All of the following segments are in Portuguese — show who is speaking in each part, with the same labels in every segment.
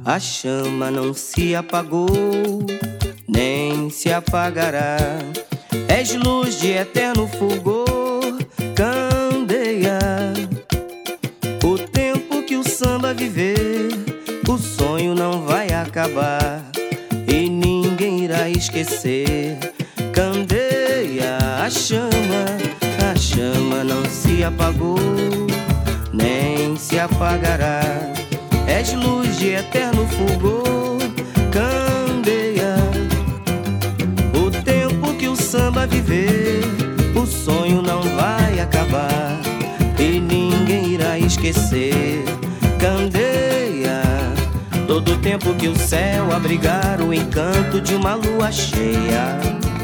Speaker 1: A chama não se apagou, nem se apagará. És luz de eterno fulgor, candeia. O tempo que o samba viver, o sonho não vai acabar e ninguém irá esquecer. Candeia, a chama não se apagou, nem se apagará. És luz de eterno fulgor, candeia. O tempo que o samba viver, o sonho não vai acabar e ninguém irá esquecer. Candeia, todo tempo que o céu abrigar o encanto de uma lua cheia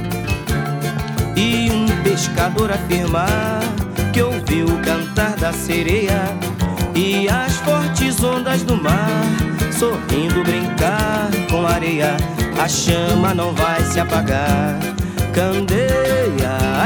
Speaker 1: e um pescador afirmar que ouviu o cantar da sereia e as fortes ondas do mar sorrindo brincar com a areia. A chama não vai se apagar, candeia. A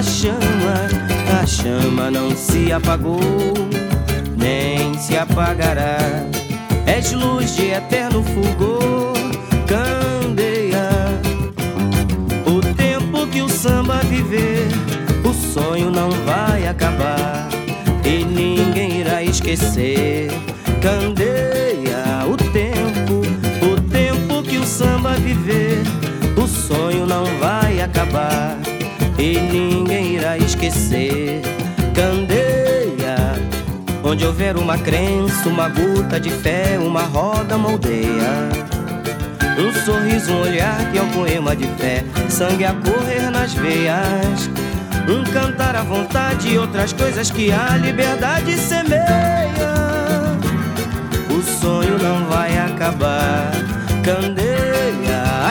Speaker 1: chama não se apagou, nem se apagará. És luz de eterno fulgor, candeia. O tempo que o samba viver, o sonho não vai acabar e ninguém irá esquecer. Candeia, o tempo que o samba viver, o sonho não vai acabar e ninguém irá esquecer. Candeia, onde houver uma crença, uma gota de fé, uma roda, uma aldeia, um sorriso, um olhar que é um poema de fé, sangue a correr nas veias, um cantar à vontade e outras coisas que a liberdade semeia. O sonho não vai acabar, candeia. A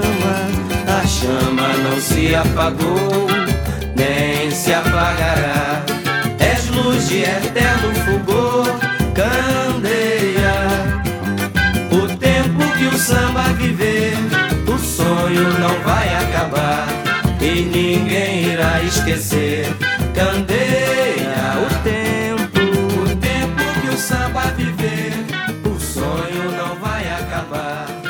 Speaker 1: chama não se apagou, nem se apagará. És luz de eterno fulgor, candeia. O tempo que o samba viver, o sonho não vai acabar e ninguém irá esquecer. Candeia, o tempo que o samba viver, o sonho não vai acabar